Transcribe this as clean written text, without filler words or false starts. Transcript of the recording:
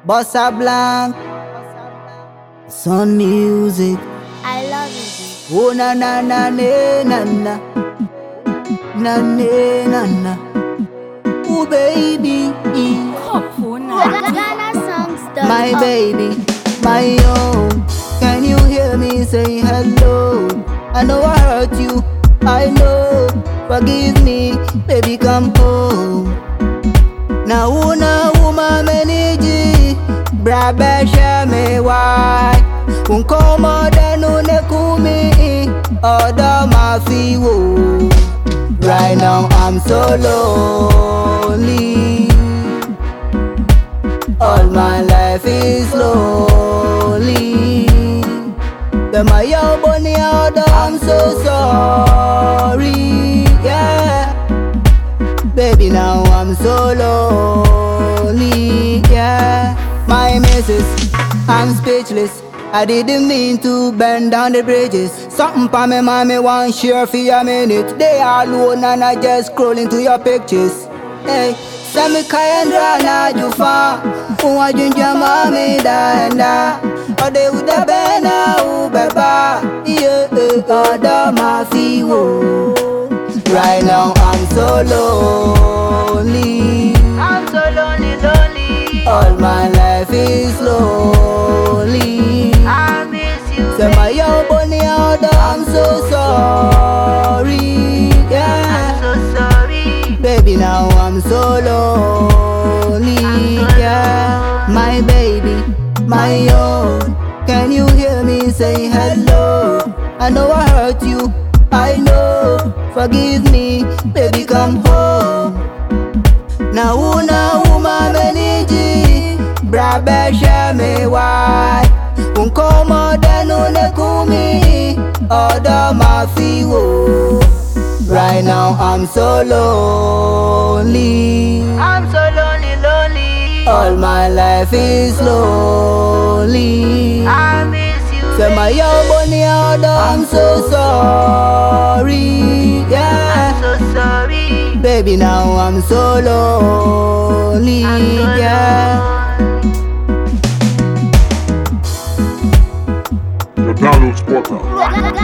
Bossa Blanc, Sun Music. I love it. Oh na na na na na na na na na. Oh baby, Ghana songs done my up. baby, my own. Can you hear me say hello? I know I hurt you, I know. Forgive me, baby, come home. Na una uma meniji, brabe shame why? Unkomoda nune kumi, oda mafiwo. Right now I'm so lonely. All my life is lonely. The Maya Bonnie I'm so sorry. Yeah, baby, now I'm so lonely. Yeah, my missus, I'm speechless. I didn't mean to bend down the bridges. Something pa me mommy want share for a minute. They all alone and I just scrolling to your pictures. Hey, send me Kayandra na jufa. Uwa junja mami da enda. Ode uda bena ubeba. Yeah, oda mafiwo. Right now I'm so lonely. I'm so lonely, lonely. All my life is lonely. I miss you. Say my young bunny out, I'm so sorry. Yeah, I'm so sorry. baby, now I'm so lonely. Yeah, my baby, my own. Can you hear me say hello? I know I hurt you, I know. Forgive me, baby, come home. Na una uma meniji, brabe shame why? Unkomoda nune kumi, oda mafiwo. Right now I'm so lonely. I'm so lonely, lonely. All my life is lonely. I miss you. Say my young bunny out, I'm so sorry. Yeah, I'm so sorry. baby, now I'm so lonely. I'm so Yeah. lonely. The download spotter. Ghana